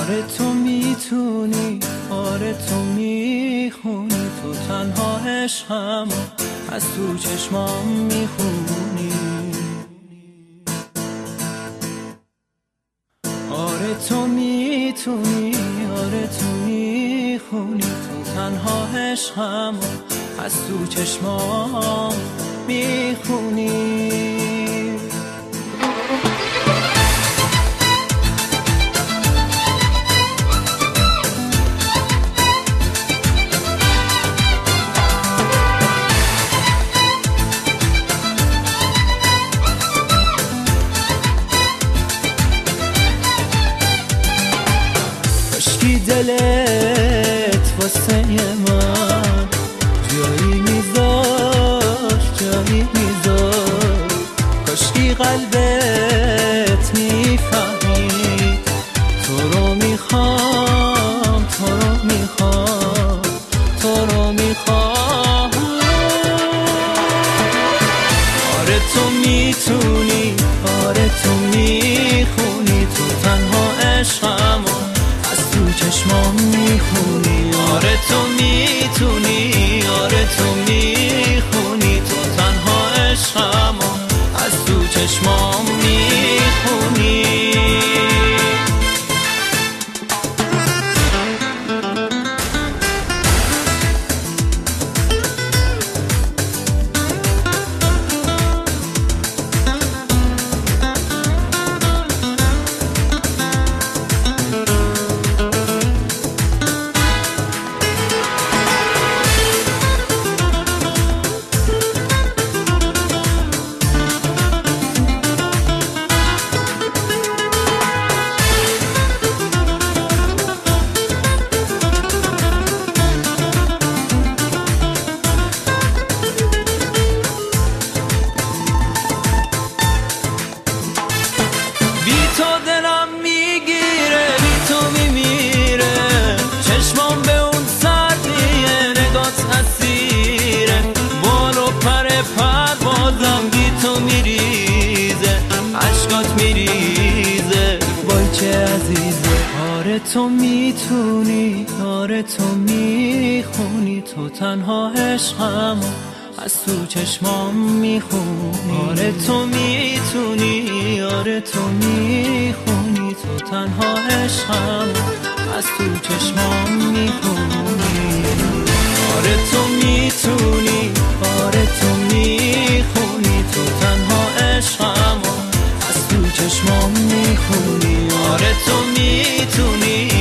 آره تو میتونی، آره تو میخونی، تو تنها عشقم از تو چشمام میخونی. آره تو میتونی، آره تو میخونی، تو تنها عشقم از تو چشمام میخونی. دلت واسه من جایی میذاش، جایی میذاش. کاشکی قلبت میفهمید تو رو میخوام، تو رو میخوام، تو رو میخوام. آره تو میتونی، آره تو میخونی، تو تنها عشقم تو چشمام میخونی. آره تو میتونی، آره تو میخونی، تو تنها عشقم از تو چشمام میخونی. آره تو میتونی، آره تو میخونی، تو تنها عشقم از تو چشمام میخونی. آره تو میتونی، آره تو میخونی، تو تنها عشقم از تو چشمام میخونی. آره تو میتونی، آره تو میخونی، تو تنها عشقم از تو چشمام میخونی. آره تو میتونی،